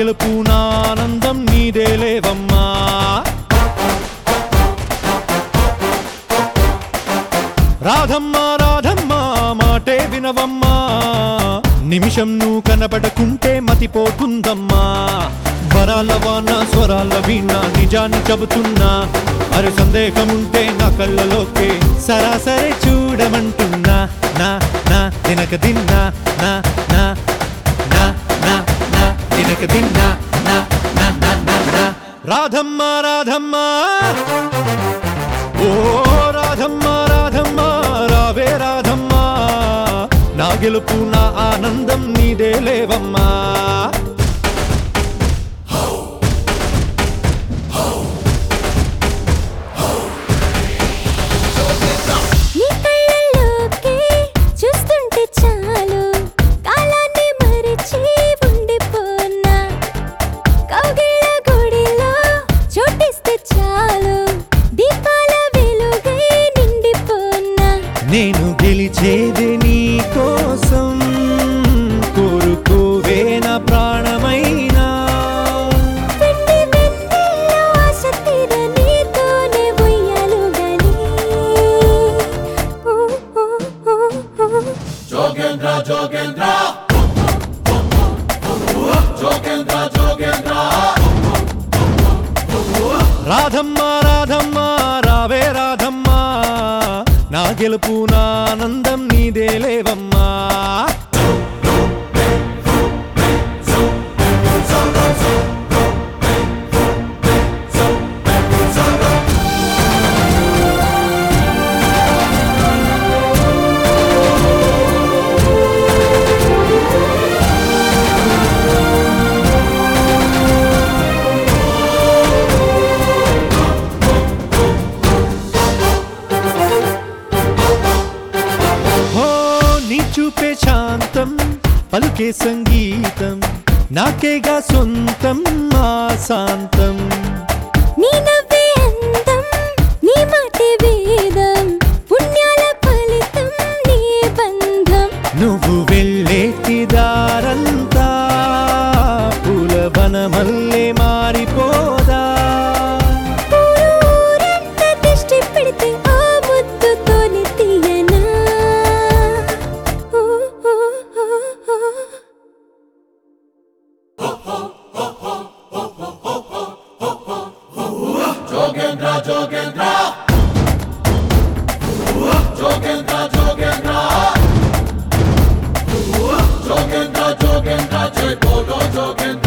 గెలుపు నా ఆనందం నీదేలేవమ్మా. రాధమ్మా రాధమ్మా మాటే వినవమ్మా, నిమిషం నువ్వు కనబడకుంటే మతిపోతుందమ్మా. వరాల వాన స్వరాల వీణ నిజాన్ని చెబుతున్నా, అరే సందేహముంటే నా కళ్ళలోకే సరాసరి చూడమంటున్నా. నా నా దినక దిన్నా నా నా నా నా నా దినక దిన్నా నా నా నా నా. రాధమ్మా రాధమ్మా ఓ రాధమ్మా రాధమ్మా రావే రాధమ్మా, నా గెలుపు నా ఆనందం నీదేలేవమ్మా. నేను గెలిచేది నీ కోసం, కోరుకోవే నా ప్రాణమైనా. జోగేంద్ర జోగేంద్ర జోగేంద్ర జోగేంద్ర. రాధమ్మా రాధమ్మా రావే రాధమ్మా, నా గెలుపు నా ఆనందం నీదేలేవమ్మా. చూపే శాంతం పలుకే సంగీతం, నాకేగా సొంతం మా శాంతం. నీ నవ్వే అందం, నీ మాటే వేదం, పుణ్యాల ఫలితం నీ బంధం. నువ్వు వెళ్ళేటి దారంతా పూలవనమల్లే మారిపోదా. ఊరంతా దిష్టి పెడితే ఆ ముద్దుతోనే తీయనా. జోగేంద్ర జోగేంద్ర జోగేంద్ర జోగేంద్ర జోగేంద్ర జోగేంద్ర జై బోలో జోగేంద్ర.